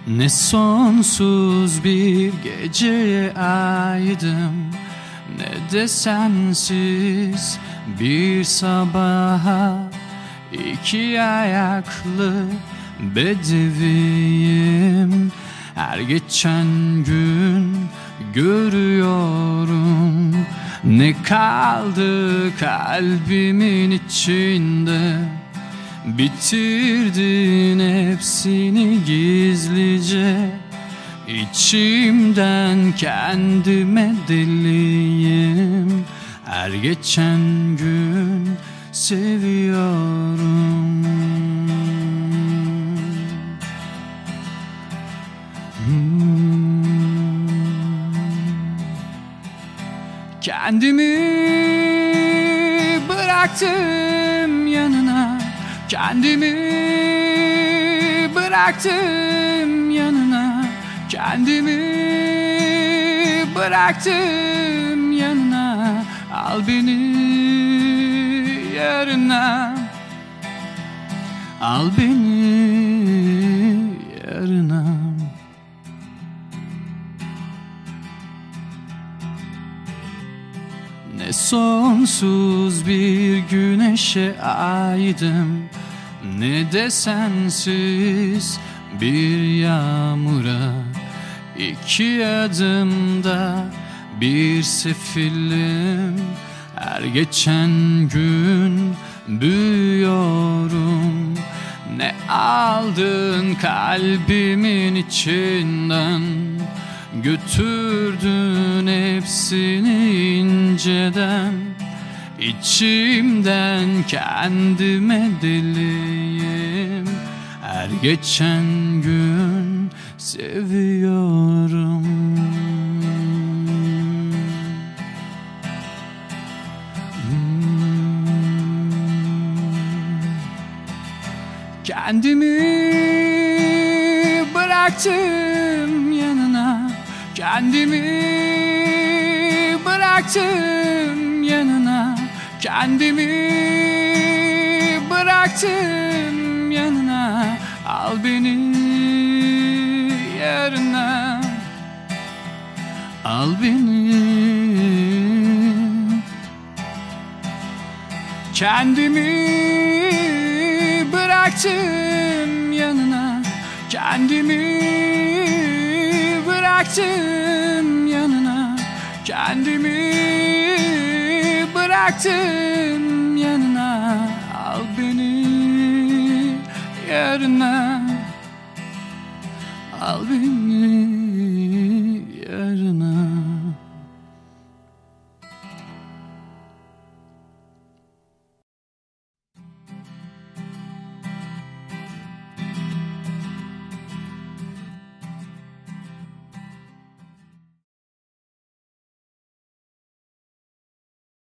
Ne sonsuz bir geceye aydım, ne de sensiz bir sabaha. İki ayaklı bedeviyim, her geçen gün görüyorum ne kaldı kalbimin içinde. Bitirdin hepsini gizlice, İçimden kendime deliyim, her geçen gün seviyorum. Kendimi bıraktım yanına, kendimi bıraktım yanına, kendimi bıraktım yanına. Al beni yarına, al beni yarına. Ne sonsuz bir güneşe aydım, ne de sensiz bir yağmura. İki adımda bir sefillim, her geçen gün büyüyorum. Ne aldın kalbimin içinden, götürdün hepsini inceden. İçimden kendime deliyim, her geçen gün seviyorum. Kendimi bıraktım yanına, kendimi bıraktım yanına, kendimi bıraktım yanına. Al beni yarına, al beni. Kendimi bıraktım yanına, kendimi bıraktım yanına, kendimi bıraktım yanına. Al beni yarına, al beni.